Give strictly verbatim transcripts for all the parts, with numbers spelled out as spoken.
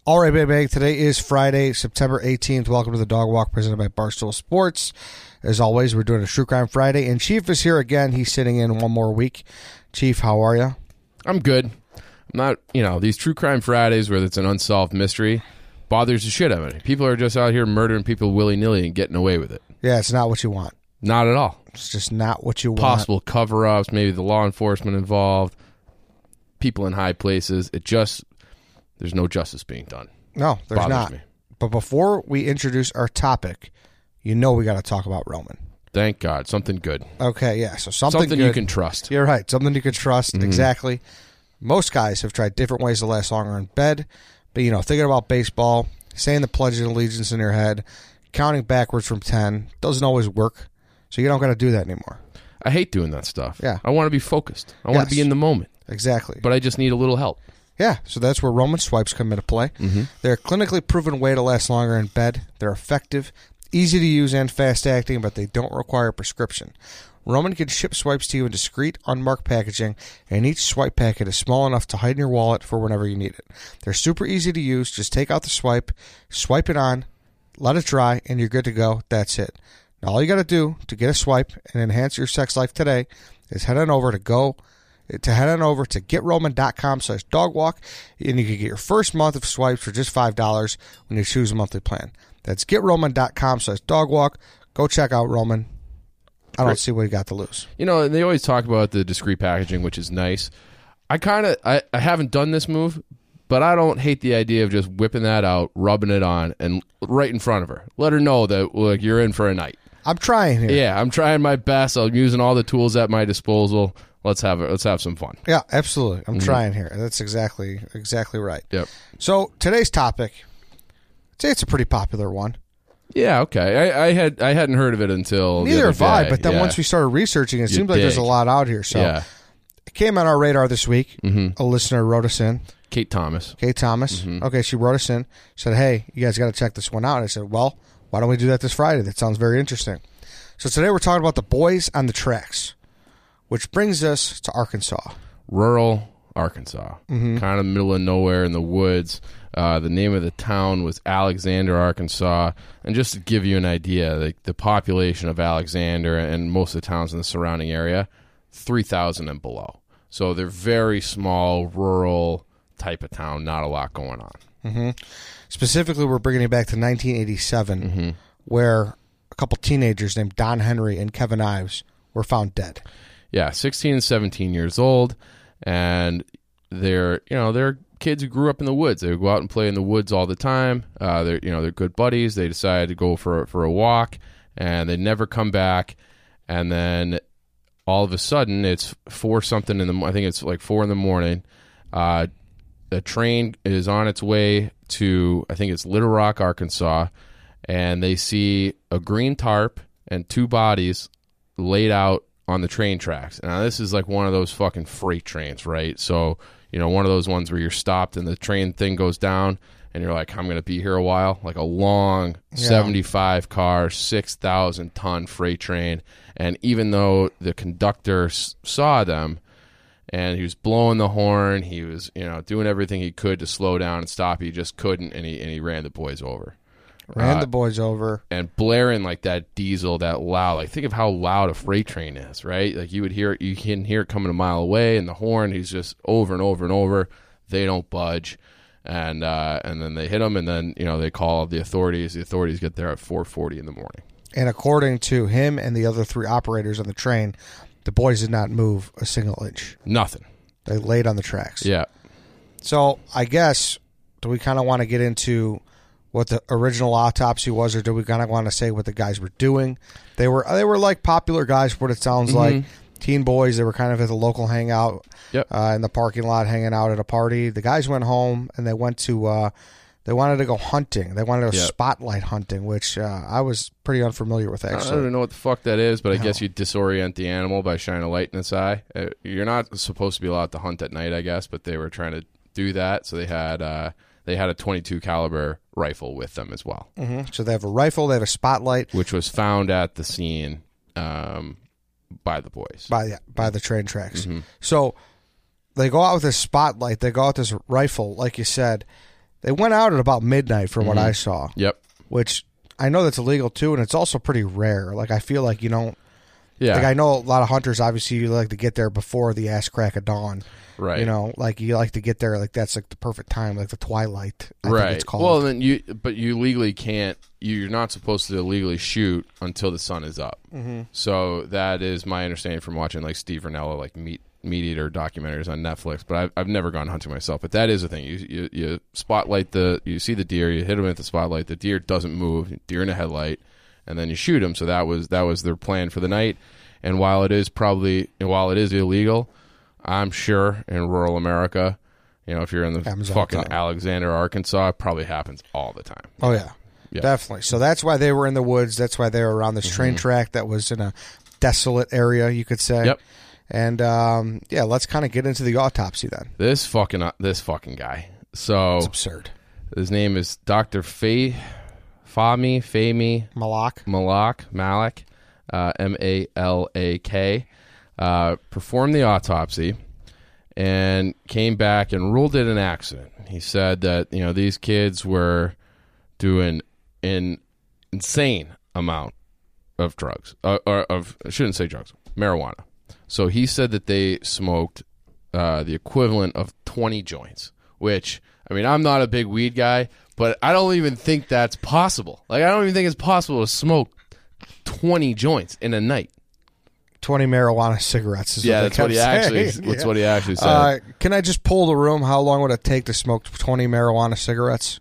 All right, baby. Today is Friday, September eighteenth. Welcome to the Dog Walk presented by Barstool Sports. As always, we're doing a True Crime Friday, and Chief is here again. He's sitting in one more week. Chief, how are you? I'm good. I'm not, you know, these True Crime Fridays where it's an unsolved mystery bothers the shit out of me. People are just out here murdering people willy-nilly and getting away with it. Yeah, it's not what you want. Not at all. It's just not what you want. Possible cover-ups, maybe the law enforcement involved, people in high places. It just... There's no justice being done. No, there's Bothers not. Me. But before we introduce our topic, you know we got to talk about Roman. Thank God. Something good. Okay, yeah. So something, something good. you can trust. You're right. Something you can trust. Mm-hmm. Exactly. Most guys have tried different ways to last longer in bed. But, you know, thinking about baseball, saying the Pledge of Allegiance in your head, counting backwards from ten, doesn't always work. So you don't got to do that anymore. I hate doing that stuff. Yeah. I want to be focused. I Yes. want to be in the moment. Exactly. But I just need a little help. Yeah, so that's where Roman swipes come into play. Mm-hmm. They're a clinically proven way to last longer in bed. They're effective, easy to use, and fast-acting, but they don't require a prescription. Roman can ship swipes to you in discreet, unmarked packaging, and each swipe packet is small enough to hide in your wallet for whenever you need it. They're super easy to use. Just take out the swipe, swipe it on, let it dry, and you're good to go. That's it. Now, all you got to do to get a swipe and enhance your sex life today is head on over to go to head on over to getroman.com slash dogwalk, and you can get your first month of swipes for just five dollars when you choose a monthly plan. That's getroman.com slash dogwalk. Go check out Roman. I don't Great. see what you got to lose. You know, they always talk about the discreet packaging, which is nice. I kind of, I, I haven't done this move, but I don't hate the idea of just whipping that out, rubbing it on, and right in front of her. Let her know that, look, you're in for a night. I'm trying here. Yeah, I'm trying my best. I'm using all the tools at my disposal. Let's have it. Let's have some fun. Yeah, absolutely. I'm Mm-hmm. trying here. That's exactly exactly right. Yep. So today's topic, I'd say it's a pretty popular one. Yeah. Okay. I, I had I hadn't heard of it until the Neither other have I, day. but then Yeah. once we started researching, it You seems like there's a dig. lot out here. So yeah, it came on our radar this week. Mhm. A listener wrote us in. Kate Thomas. Kate Thomas. Mhm. Okay, she wrote us in, said, hey, you guys got to check this one out. And I said, well, why don't we do that this Friday? That sounds very interesting. So today we're talking about the boys on the tracks, which brings us to Arkansas. Rural Arkansas, Mm-hmm. kind of middle of nowhere in the woods. Uh, the name of the town was Alexander, Arkansas. And just to give you an idea, like the population of Alexander and most of the towns in the surrounding area, three thousand and below. So they're very small, rural type of town, not a lot going on. Mm-hmm. Specifically, we're bringing it back to nineteen eighty-seven, Mm-hmm. where a couple teenagers named Don Henry and Kevin Ives were found dead. Yeah, sixteen and seventeen years old, and they're, you know, they're kids who grew up in the woods. They would go out and play in the woods all the time. Uh, they're, you know, they're good buddies. They decided to go for for a walk, and they never come back. And then all of a sudden, it's four something in the. I think it's like four in the morning. Uh, the train is on its way to, I think it's Little Rock, Arkansas, and they see a green tarp and two bodies laid out on the train tracks. Now, this is like one of those fucking freight trains, right? So, you know, one of those ones where you're stopped and the train thing goes down and you're like, I'm going to be here a while. Like a long Yeah. seventy-five car, six thousand ton freight train. And even though the conductor s- saw them and he was blowing the horn, he was, you know, doing everything he could to slow down and stop, he just couldn't, and he, and he ran the boys over. Ran Uh, the boys over. And blaring like that diesel, that loud. Like, think of how loud a freight train is, right? Like, you would hear it, you can hear it coming a mile away, and the horn, he's just over and over and over. They don't budge. And uh, and then they hit them, and then, you know, they call the authorities. The authorities get there at four forty in the morning. And according to him and the other three operators on the train, the boys did not move a single inch. Nothing. They laid on the tracks. Yeah. So I guess, do we kind of want to get into what the original autopsy was, or do we kind of want to say what the guys were doing? They were they were like popular guys, what it sounds Mm-hmm. like. Teen boys. They were kind of at the local hangout, Yep. uh, in the parking lot, hanging out at a party. The guys went home and they went to uh, they wanted to go hunting. They wanted to go Yep. spotlight hunting, which uh, I was pretty unfamiliar with I actually. don't even know what the fuck that is, but I No. guess you disorient the animal by shining a light in its eye. Uh, you're not supposed to be allowed to hunt at night, I guess, but they were trying to do that, so they had uh, they had a twenty-two caliber rifle with them as well, hmm So they have a rifle. They have a spotlight which was found at the scene um, by the boys. by the, by the train tracks. Mhm. So they go out with this spotlight. They go out with this rifle, like you said. They went out at about midnight from what Mhm. I saw, Yep. which I know that's illegal too, and it's also pretty rare. Like, I feel like you don't, Yeah. like, I know a lot of hunters, obviously, you like to get there before the ass crack of dawn. right. You know, like, you like to get there, like, that's like the perfect time, like the twilight, I right. think it's called. Well, then you, but you legally can't. You're not supposed to legally shoot until the sun is up. Mm-hmm. So that is my understanding from watching like Steve Rinella, like meat meat eater documentaries on Netflix. But I've I've never gone hunting myself. But that is the thing. You you, you spotlight the you see the deer. You hit him at the spotlight. The deer doesn't move. Deer in a headlight, and then you shoot him. So that was that was their plan for the night. And while it is probably while it is illegal, I'm sure in rural America, you know, if you're in the Happens all the fucking time. Alexander, Arkansas, it probably happens all the time. Oh, yeah. Yeah. Definitely. So that's why they were in the woods. That's why they were around this train track that was in a desolate area, you could say. Yep. And, um, yeah, let's kind of get into the autopsy then. This fucking uh, this fucking guy. So It's absurd. his name is Doctor Fay, Fahmy, Fahmy Malak. Malak, Malik, uh, M A L A K, uh, performed the autopsy and came back and ruled it an accident. He said that, you know, these kids were doing an insane amount of drugs, uh, or of, I shouldn't say drugs, marijuana. So he said that they smoked uh, the equivalent of twenty joints, which, I mean, I'm not a big weed guy, but I don't even think that's possible. Like, I don't even think it's possible to smoke twenty joints in a night. twenty marijuana cigarettes is Yeah, what that's they what he kept actually. saying. That's Yeah. what he actually said. Uh, can I just pull the room? How long would it take to smoke twenty marijuana cigarettes?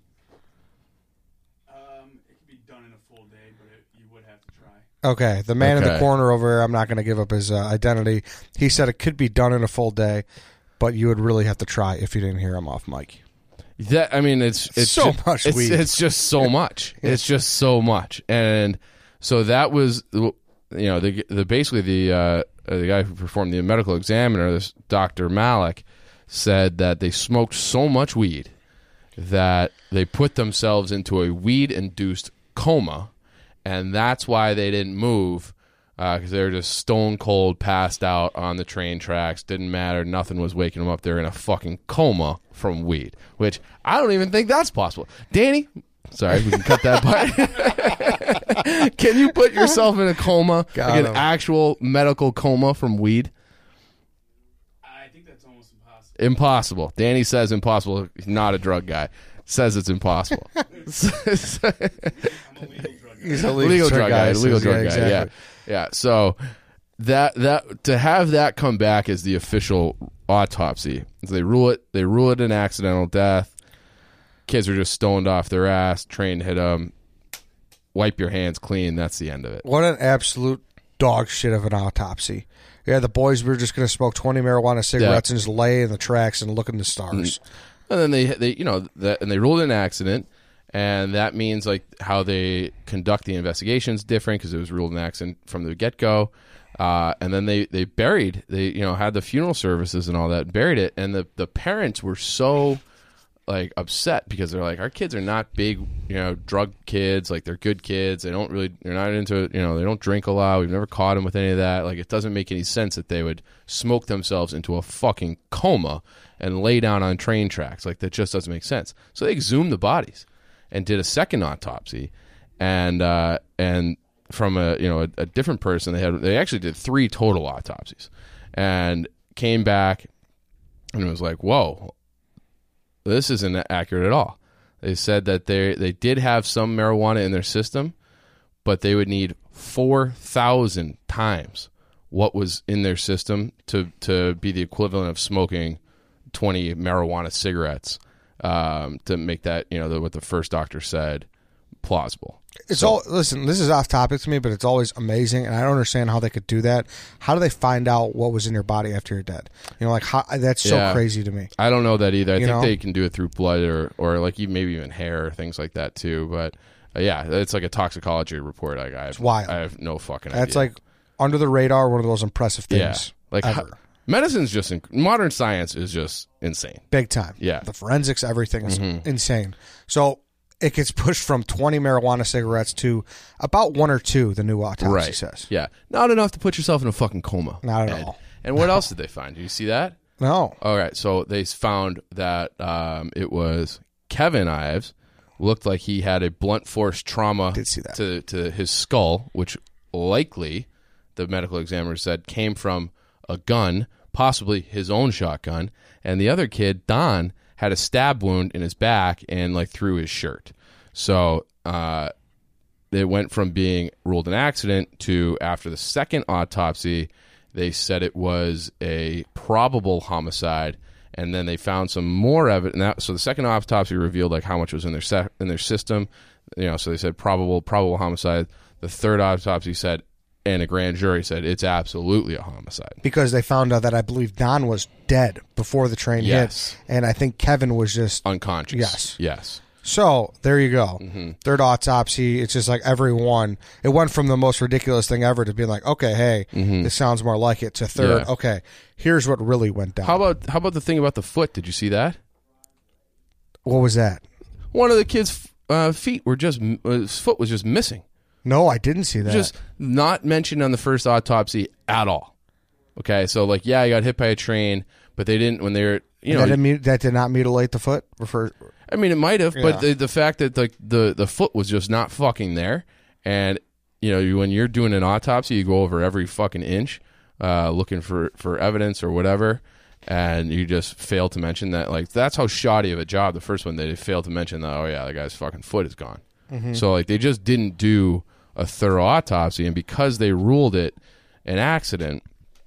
Um, it could be done in a full day, but it, you would have to try. Okay, the man in the Okay. corner over here, I'm not going to give up his uh, identity. He said it could be done in a full day, but you would really have to try if you didn't hear him off mic. That I mean, it's it's So ju- much it's, weed. It's just so much. It's just so much, and so that was, you know, the the basically the uh, the guy who performed the medical examiner, this Doctor Malik, said that they smoked so much weed that they put themselves into a weed-induced coma, and that's why they didn't move. Because they were just stone cold, passed out on the train tracks. Didn't matter. Nothing was waking them up. They're in a fucking coma from weed, which I don't even think that's possible. Danny, sorry, we can cut that part. Can you put yourself in a coma, Got like an him. actual medical coma from weed? I think that's almost impossible. Impossible. Danny says impossible. He's not a drug guy. Says it's impossible. I'm a legal drug guy. He's a legal drug guy, says, legal drug yeah, guy. Yeah, exactly. yeah. So that that to have that come back as the official autopsy, they rule it. They rule it an accidental death. Kids are just stoned off their ass. Train hit them. Wipe your hands clean. That's the end of it. What an absolute dog shit of an autopsy. Yeah, the boys were just going to smoke twenty marijuana cigarettes and just lay in the tracks and look in the stars. And then they they you know that and they ruled it an accident. And that means like how they conduct the investigation is different because it was ruled an accident from the get go. Uh, and then they, they buried, they you know had the funeral services and all that, buried it. And the, the parents were so like upset because they're like, our kids are not big, you know, drug kids. Like they're good kids. They don't really, they're not into it. You know, they don't drink a lot. We've never caught them with any of that. Like it doesn't make any sense that they would smoke themselves into a fucking coma and lay down on train tracks. Like that just doesn't make sense. So they exhumed the bodies and did a second autopsy, and uh, and from a you know a, a different person, they had they actually did three total autopsies, and came back, and it was like, whoa, this isn't accurate at all. They said that they they did have some marijuana in their system, but they would need four thousand times what was in their system to to be the equivalent of smoking twenty marijuana cigarettes. Um, to make that, you know, the, what the first doctor said, plausible. It's So- all listen. This is off topic to me, but it's always amazing, and I don't understand how they could do that. How do they find out what was in your body after you're dead? You know, like how, that's so Yeah. crazy to me. I don't know that either. I You think know? they can do it through blood or, or like even, maybe even hair or things like that too. But uh, yeah, it's like a toxicology report. Like I have, wild. I have no fucking That's idea. like under the radar, one of those impressive yeah, things. like ever. ho- medicine's just in, modern science is just insane. Big time. Yeah. The forensics, everything is Mhm. insane. So it gets pushed from twenty marijuana cigarettes to about one or two, the new autopsy Right. says. Yeah, not enough to put yourself in a fucking coma. Not at Ed. all. And what else did they find? Did you see that? No. All right, so they found that um, it was Kevin Ives looked like he had a blunt force trauma Did see that. to to his skull, which likely the medical examiner said came from a gun, possibly his own shotgun. And the other kid, Don, had a stab wound in his back and like through his shirt. So uh, it went from being ruled an accident to, after the second autopsy, they said it was a probable homicide. And then they found some more evidence. So the second autopsy revealed like how much was in their se- in their system. You know, so they said probable probable homicide. The third autopsy said, and a grand jury said, it's absolutely a homicide. Because they found out that I believe Don was dead before the train Yes. hit, and I think Kevin was just Unconscious. Yes. Yes. So there you go. Mm-hmm. Third autopsy. It's just like every one. It went from the most ridiculous thing ever to being like, okay, hey, Mm-hmm. this sounds more like it. To third, Yeah. okay, here's what really went down. How about how about the thing about the foot? Did you see that? What was that? One of the kid's uh, feet were just uh, his foot was just missing. No, I didn't see that. Just not mentioned on the first autopsy at all. Okay, so like, yeah, he got hit by a train, but they didn't when they were, you know, that, didn't mut- that did not mutilate the foot. Refer- I mean, it might have, Yeah. but the, the fact that the, the the foot was just not fucking there, and you know, you, when you're doing an autopsy, you go over every fucking inch, uh, looking for, for evidence or whatever, and you just fail to mention that. Like, that's how shoddy of a job. The first one, they failed to mention that. Oh yeah, the guy's fucking foot is gone. Mm-hmm. So like, they just didn't do a thorough autopsy, and because they ruled it an accident,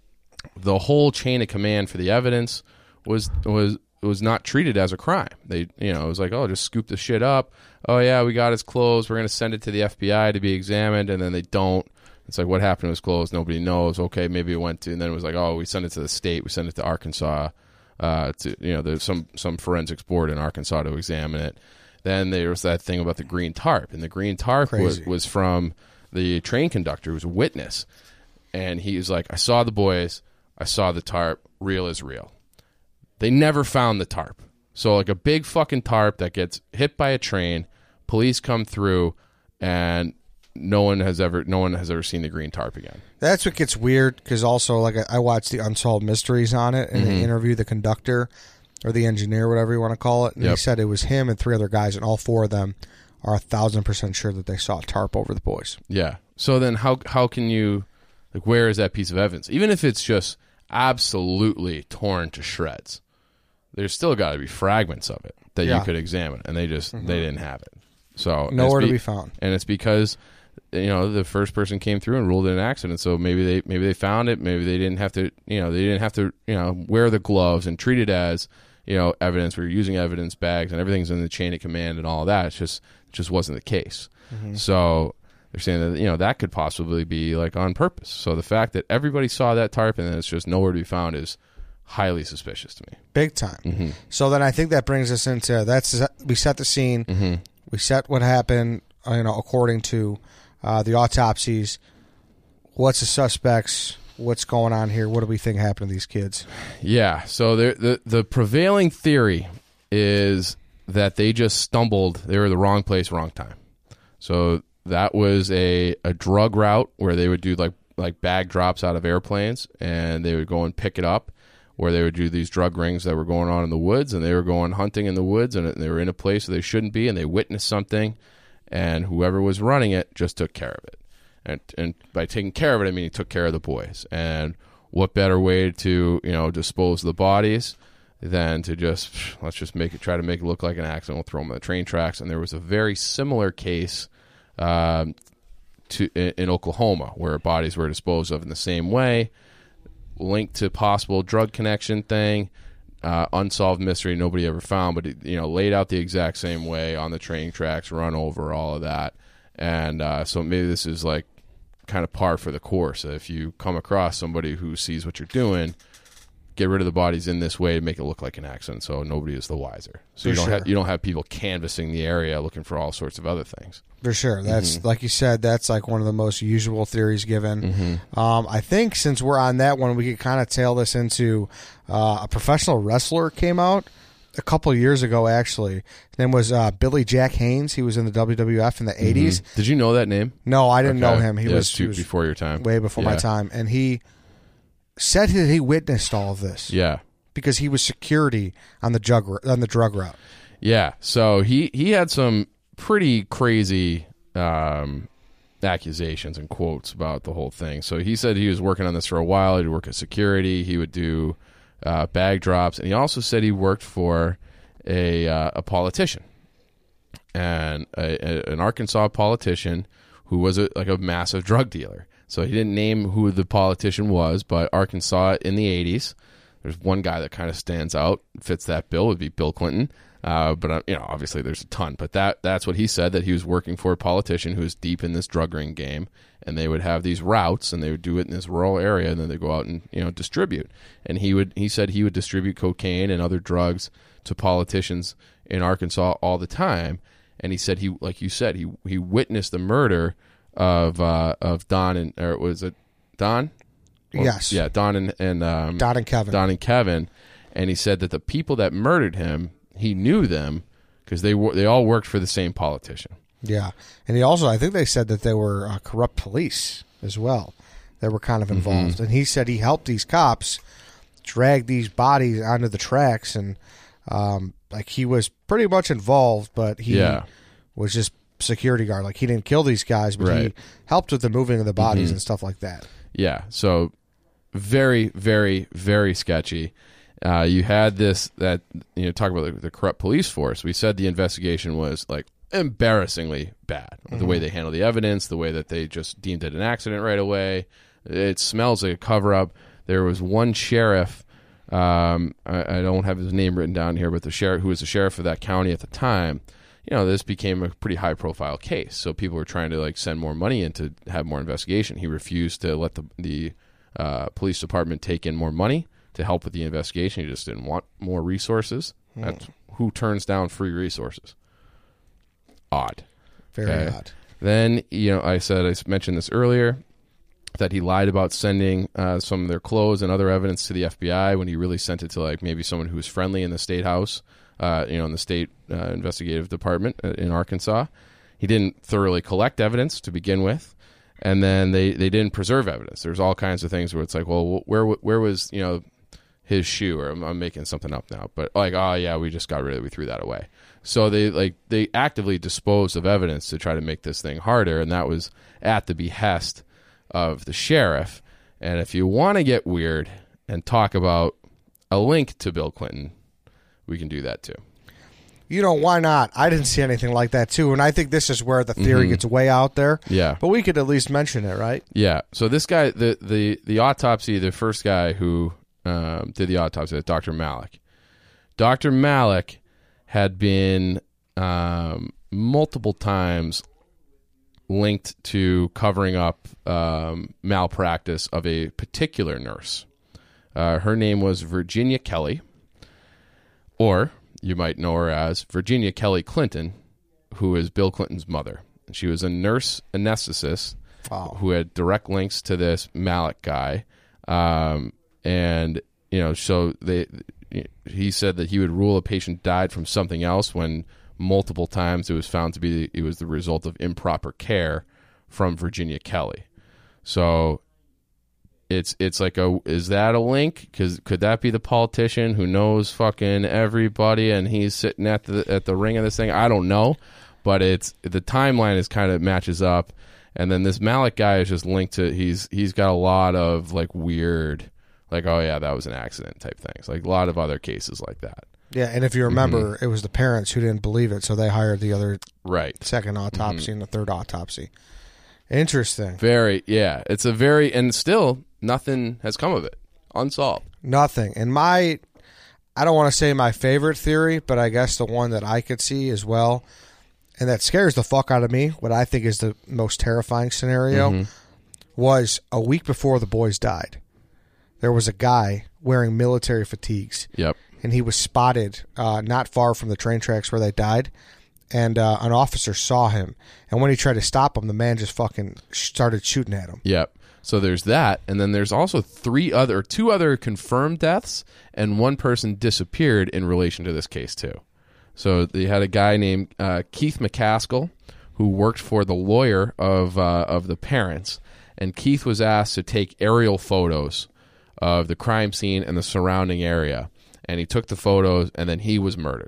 the whole chain of command for the evidence was was was not treated as a crime. They, you know, it was like, oh, just scoop the shit up. Oh yeah, we got his clothes. We're gonna send it to the F B I to be examined, and then they don't. It's like, what happened to his clothes? Nobody knows. Okay, maybe it went to, and then it was like, oh, we send it to the state. We send it to Arkansas. Uh, to you know, there's some some forensics board in Arkansas to examine it. Then there was that thing about the green tarp, and the green tarp was, Crazy. was from the train conductor, who was a witness, and he was like, I saw the boys, I saw the tarp, real is real. They never found the tarp. So like a big fucking tarp that gets hit by a train, police come through, and no one has ever no one has ever seen the green tarp again. That's what gets weird, because also, like, I I watched the Unsolved Mysteries on it, and Mm-hmm. they interviewed the conductor or the engineer, whatever you want to call it, and he Yep. said it was him and three other guys, and all four of them are a thousand percent sure that they saw a tarp over the boys. Yeah. So then how how can you, like, where is that piece of evidence? Even if it's just absolutely torn to shreds, there's still got to be fragments of it that Yeah. you could examine, and they just they didn't have it. So Nowhere it's to be found. and it's because, you know, the first person came through and ruled it an accident. So maybe they maybe they found it. Maybe they didn't have to. You know, they didn't have to. You know, wear the gloves and treat it as, you know, evidence. We're using evidence bags and everything's in the chain of command and all of that. It's just it just wasn't the case. So they're saying that, you know, that could possibly be like on purpose. So the fact that everybody saw that tarp and then it's just nowhere to be found is highly suspicious to me. Big time. Mm-hmm. So then I think that brings us into, that's, we set the scene, Mm-hmm. we set what happened, uh, you know, according to uh, the autopsies. What's the suspects? What's going on here? What do we think happened to these kids? Yeah. So the the the prevailing theory is that they just stumbled. They were the wrong place, wrong time. So that was a, a drug route where they would do like like bag drops out of airplanes, and they would go and pick it up, where they would do these drug rings that were going on in the woods, and they were going hunting in the woods, and they were in a place where they shouldn't be, and they witnessed something, and whoever was running it just took care of it. And and by taking care of it, I mean he took care of the boys. And what better way to, you know, dispose of the bodies than to just, let's just make it, try to make it look like an accident. We'll throw them on the train tracks. And there was a very similar case um, to in, in Oklahoma where bodies were disposed of in the same way, linked to possible drug connection thing. Uh, unsolved mystery, nobody ever found, but it, you know, laid out the exact same way on the train tracks, run over, all of that. And uh, so maybe this is like kind of par for the course. If you come across somebody who sees what you're doing, get rid of the bodies in this way to make it look like an accident, so nobody is the wiser. So For you don't sure. have you don't have people canvassing the area looking for all sorts of other things. For sure. That's, Mm-hmm. like you said, that's like one of the most usual theories given. Um, I think since we're on that one, we could kind of tail this into uh, a professional wrestler came out a couple of years ago, actually. His name was uh, Billy Jack Haynes. He was in the W W F in the eighties. Did you know that name? No, I didn't Okay. know him. He Yeah, was, it's he too- was before your time. way before my Yeah. time. And he said that he witnessed all of this Yeah. because he was security on the drug, on the drug route. Yeah, so he, he had some pretty crazy um, accusations and quotes about the whole thing. So he said he was working on this for a while. He'd work at security. He would do uh, bag drops. And he also said he worked for a, uh, a politician, and a, a, an Arkansas politician who was a, like a massive drug dealer. So he didn't name who the politician was, but Arkansas in the eighties, there's one guy that kind of stands out, fits that bill, would be Bill Clinton. Uh, but, uh, you know, obviously there's a ton. But that that's what he said, that he was working for a politician who was deep in this drug ring game. And they would have these routes, and they would do it in this rural area, and then they go out and, you know, distribute. And he would he said he would distribute cocaine and other drugs to politicians in Arkansas all the time. And he said he, like you said, he he witnessed the murder of uh, of Don and, or was it Don? Well, yes. Yeah, Don and, and um, Don and Kevin. Don and Kevin. And he said that the people that murdered him, he knew them because they were they all worked for the same politician. Yeah, and he also, I think they said that they were uh, corrupt police as well. They were kind of involved, mm-hmm. and he said he helped these cops drag these bodies onto the tracks, and um, like he was pretty much involved, but he yeah. was just security guard. Like he didn't kill these guys, but right. he helped with the moving of the bodies mm-hmm. and stuff like that. Yeah, so very, very, very sketchy. Uh, you had this that you know talk about the, the corrupt police force. We said the investigation was like embarrassingly bad. Mm-hmm. The way they handled the evidence, the way that they just deemed it an accident right away. It smells like a cover-up. There was one sheriff. Um, I, I don't have his name written down here, but the sheriff who was the sheriff of that county at the time. You know, this became a pretty high-profile case. So people were trying to like send more money in to have more investigation. He refused to let the the uh, police department take in more money to help with the investigation. He just didn't want more resources. Hmm. That's who turns down free resources. Odd. Very okay. odd. Then, you know, I said, I mentioned this earlier, that he lied about sending uh, some of their clothes and other evidence to the F B I when he really sent it to like maybe someone who was friendly in the state house, uh, you know, in the state uh, investigative department in Arkansas. He didn't thoroughly collect evidence to begin with. And then they, they didn't preserve evidence. There's all kinds of things where it's like, well, where where was, you know, his shoe? Or I'm, I'm making something up now. But like, oh, yeah, we just got rid of it. We threw that away. So they like they actively disposed of evidence to try to make this thing harder. And that was at the behest of the sheriff. And if you want to get weird and talk about a link to Bill Clinton, we can do that too. You know, why not? I didn't see anything like that, too. And I think this is where the theory mm-hmm. gets way out there. Yeah. But we could at least mention it, right? Yeah. So this guy, the the, the autopsy, the first guy who um, did the autopsy, Doctor Malik. Doctor Malik had been um, multiple times linked to covering up um, malpractice of a particular nurse. Uh, her name was Virginia Kelly, or you might know her as Virginia Kelly Clinton, who is Bill Clinton's mother. She was a nurse anesthetist wow. who had direct links to this Malik guy. Um, and, you know, so they, he said that he would rule a patient died from something else when multiple times it was found to be it was the result of improper care from Virginia Kelly. So It's it's like a is that a link? Because could that be the politician who knows fucking everybody and he's sitting at the at the ring of this thing? I don't know, but it's the timeline is kind of matches up, and then this Malik guy is just linked to he's he's got a lot of like weird, like oh yeah that was an accident type things, like a lot of other cases like that. Yeah, and if you remember, mm-hmm. it was the parents who didn't believe it, so they hired the other right second autopsy mm-hmm. and the third autopsy. Interesting. Very yeah, it's a very and still. Nothing has come of it. Unsolved. Nothing. And my, I don't want to say my favorite theory, but I guess the one that I could see as well, and that scares the fuck out of me, what I think is the most terrifying scenario, mm-hmm. was a week before the boys died. There was a guy wearing military fatigues. Yep. And he was spotted uh, not far from the train tracks where they died. And uh, an officer saw him. And when he tried to stop him, the man just fucking started shooting at him. Yep. So there's that, and then there's also three other, two other confirmed deaths, and one person disappeared in relation to this case too. So they had a guy named uh, Keith McCaskill who worked for the lawyer of uh, of the parents, and Keith was asked to take aerial photos of the crime scene and the surrounding area, and he took the photos, and then he was murdered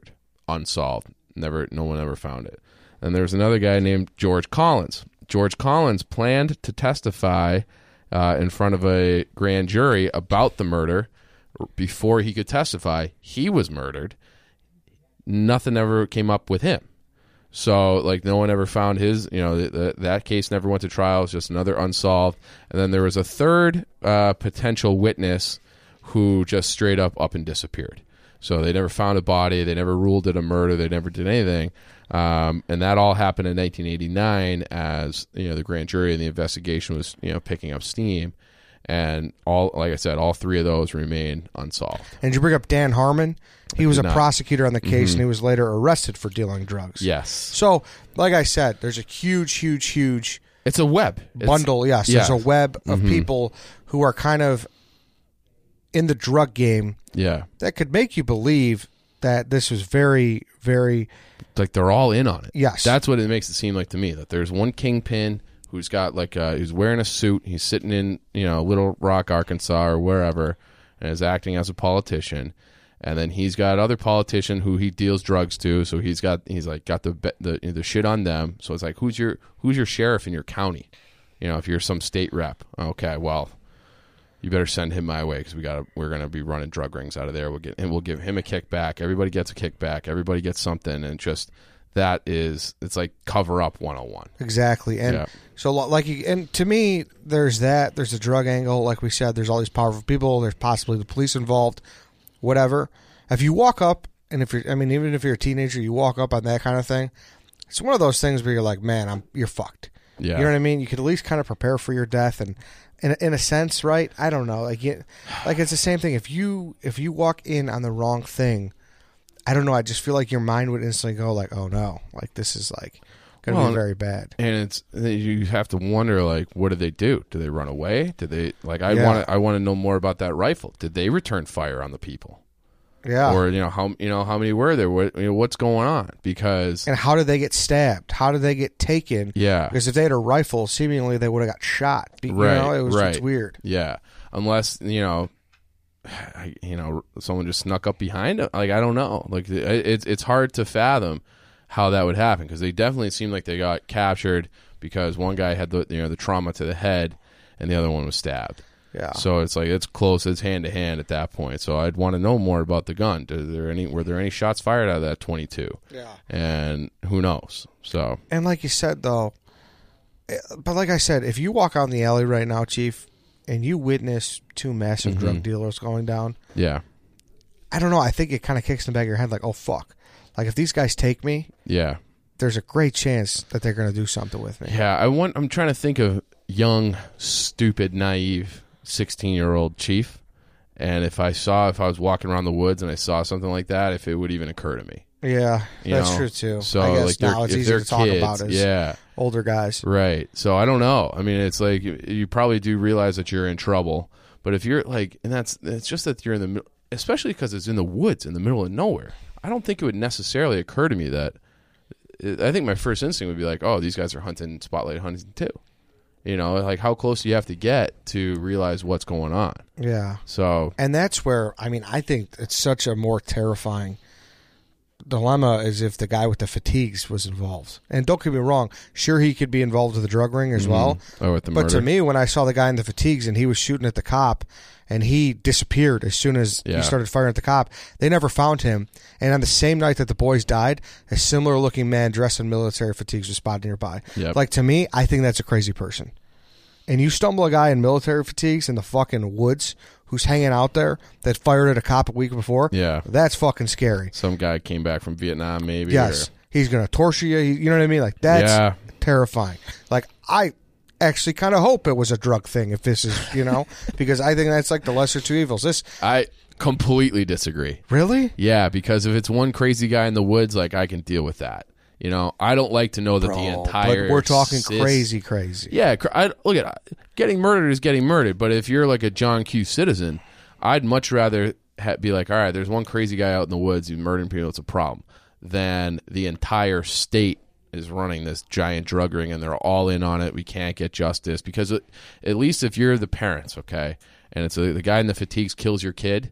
unsolved. Never, no one ever found it. And there's another guy named George Collins. George Collins planned to testify uh, in front of a grand jury about the murder. Before he could testify, he was murdered. Nothing ever came up with him. So, like, no one ever found his, you know, th- th- that case never went to trial. It's just another unsolved. And then there was a third uh, potential witness who just straight up up and disappeared. So they never found a body. They never ruled it a murder. They never did anything. Um, and that all happened in nineteen eighty-nine as, you know, the grand jury and the investigation was, you know, picking up steam. And all, like I said, all three of those remain unsolved. And you bring up Dan Harmon. He was a not. prosecutor on the case, Mhm. and he was later arrested for dealing drugs. Yes. So, like I said, there's a huge, huge, huge It's a web. It's, bundle. Yes, yeah. there's a web of Mhm. people who are kind of in the drug game Yeah. that could make you believe that this was very, very... Like they're all in on it. Yes. That's what it makes it seem like to me, that there's one kingpin who's got like uh who's wearing a suit, he's sitting in, you know, Little Rock, Arkansas or wherever, and is acting as a politician. And then he's got other politician who he deals drugs to, so he's got he's like got the be- the the shit on them. So it's like, who's your who's your sheriff in your county? You know, if you're some state rep, okay, well, you better send him my way because we got we're gonna be running drug rings out of there. We'll get and we'll give him a kickback. Everybody gets a kickback. Everybody gets something, and just that is it's like cover up one oh one. Exactly. And Yeah. so, like, you, and to me, there's that. There's the drug angle. Like we said, there's all these powerful people. There's possibly the police involved. Whatever. If you walk up, and if you're, I mean, even if you're a teenager, you walk up on that kind of thing. It's one of those things where you're like, man, I'm you're fucked. Yeah. You know what I mean? You could at least kind of prepare for your death, and in in a sense, right? I don't know. Like, you, like it's the same thing. If you if you walk in on the wrong thing, I don't know. I just feel like your mind would instantly go like, oh no, like this is like going to Well, be very bad. And it's you have to wonder, like, what did they do? Did they run away? Did they like? I Yeah. want to I want to know more about that rifle. Did they return fire on the people? Yeah. Or you know how you know how many were there? What, you know, what's going on? Because And how did they get stabbed? How did they get taken? yeah, Because if they had a rifle, seemingly they would have got shot. You Right, know, it was right. it's weird. yeah. Unless you know, I- you know, someone just snuck up behind them. Like I don't know. Like it- it's it's hard to fathom how that would happen because they definitely seem like they got captured because one guy had the you know the trauma to the head and the other one was stabbed. Yeah. So it's like it's close, it's hand to hand at that point. So I'd want to know more about the gun. Did there any were there any shots fired out of that twenty-two? Yeah. And who knows? So And like you said, though, eh, but like I said, if you walk out in the alley right now, Chief, and you witness two massive Mhm. drug dealers going down, yeah, I don't know. I think it kind of kicks in the back of your head like, oh, fuck. Like, if these guys take me, yeah, there's a great chance that they're going to do something with me. yeah. I want. I'm trying to think of young, stupid, naive sixteen year old Chief, and if I saw if I was walking around the woods and I saw something like that, if it would even occur to me. Yeah, You that's know? true, too. So I guess like, they're- now it's if easier they're to talk kids, about as yeah. older guys. Right. So I don't know. I mean, it's like you, you probably do realize that you're in trouble, but if you're like, and that's it's just that you're in the middle, especially because it's in the woods in the middle of nowhere. I don't think it would necessarily occur to me that. I think my first instinct would be like, oh, these guys are hunting, spotlight hunting too. You know, like how close do you have to get to realize what's going on? Yeah. So And that's where, I mean, I think it's such a more terrifying dilemma as if the guy with the fatigues was involved. And don't get me wrong, sure he could be involved with the drug ring as well. oh, with the But murder. to me, when I saw the guy in the fatigues and he was shooting at the cop and he disappeared as soon as Yeah. he started firing at the cop, they never found him. And on the same night that the boys died, a similar looking man dressed in military fatigues was spotted nearby. Yep. Like, to me, I think that's a crazy person. And you stumble a guy in military fatigues in the fucking woods who's hanging out there that fired at a cop a week before, Yeah. that's fucking scary. Some guy came back from Vietnam, maybe. Yes. or- He's going to torture you. You know what I mean? Like, that's Yeah. terrifying. Like, I actually kind of hope it was a drug thing if this is, you know, because I think that's like the lesser two evils. This, I completely disagree. really? Yeah, because if it's one crazy guy in the woods, like I can deal with that. You know, I don't like to know that the Bro, entire. but we're talking sys- crazy, crazy. Yeah, cr- I, look at getting murdered is getting murdered. But if you're like a John Q. Citizen, I'd much rather ha- be like, all right, there's one crazy guy out in the woods who's murdering people. It's a problem. Than the entire state is running this giant drug ring and they're all in on it. We can't get justice because it, at least if you're the parents, okay, and it's a, the guy in the fatigues kills your kid.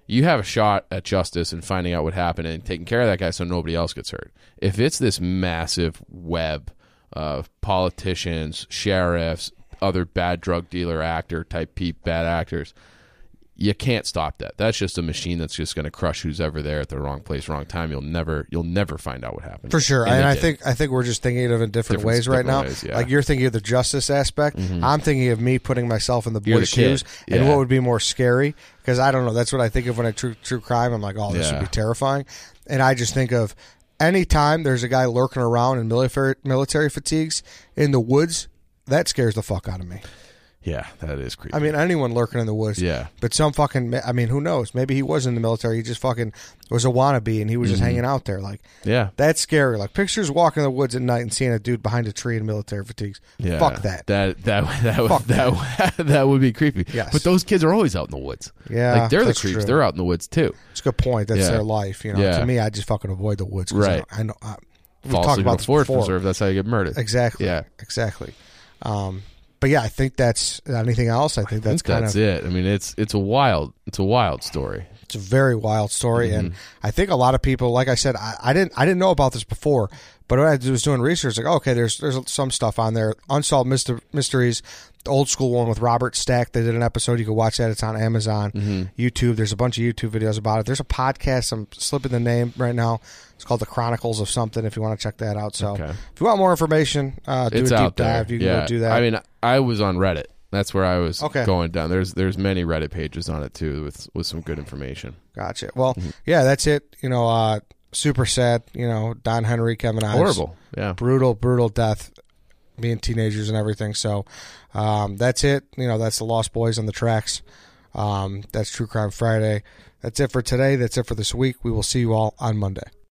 you have a shot at justice and finding out what happened and taking care of that guy so nobody else gets hurt. If it's this massive web of politicians, sheriffs, other bad drug dealer, actor type peep, bad actors, you can't stop that. That's just a machine that's just going to crush who's ever there at the wrong place, wrong time. You'll never, you'll never find out what happened. For sure, and, and I did. think I think we're just thinking of it in different, Different- ways right different now. ways, yeah. Like you're thinking of the justice aspect. I'm thinking of me putting myself in the You're boy's the kid. shoes and Yeah. what would be more scary. Because I don't know. That's what I think of when I true true crime. I'm like, oh, this Yeah. would be terrifying. And I just think of any time there's a guy lurking around in military military fatigues in the woods. That scares the fuck out of me. Yeah, that is creepy. I mean, anyone lurking in the woods. Yeah. But some fucking, I mean, who knows? Maybe he was in the military. He just fucking was a wannabe and he was just hanging out there. Like, yeah, that's scary. Like, pictures walking in the woods at night and seeing a dude behind a tree in military fatigues. yeah. Fuck that. That that that would Fuck that, would- that would be creepy. Yes. But those kids are always out in the woods. Yeah, like they're the that's creeps. true. They're out in the woods too. It's a good point. That's Yeah. their life. You know, Yeah. to me, I just fucking avoid the woods. 'Cause Right. I, I know. I, we've Fall talked asleep about in a this forest before. preserve. That's how you get murdered. Exactly. Yeah. Exactly. Um, but yeah, I think that's anything else. I think I that's think kind that's of it. I mean, it's it's a wild it's a wild story. it's a very wild story, Mm-hmm. and I think a lot of people, like I said, I, I didn't I didn't know about this before, but when I was doing research, like okay, there's there's some stuff on there, unsolved myster- mysteries, the old school one with Robert Stack. They did an episode. You can watch that. It's on Amazon, Mm-hmm. YouTube. There's a bunch of YouTube videos about it. There's a podcast. I'm slipping the name right now. It's called The Chronicles of something. If you want to check that out, so Okay. if you want more information, uh, do It's a deep out there. dive. You can yeah. go do that. I mean, I was on Reddit. That's where I was Okay. going down. There's there's many Reddit pages on it too with with some good information. Gotcha. Well, Mm-hmm. yeah, that's it. You know, uh, super sad. You know, Don Henry, Kevin Ives. Horrible. Yeah. Brutal, brutal death, being teenagers and everything. So um, that's it. You know, that's the Lost Boys on the tracks. Um, that's True Crime Friday. That's it for today. That's it for this week. We will see you all on Monday.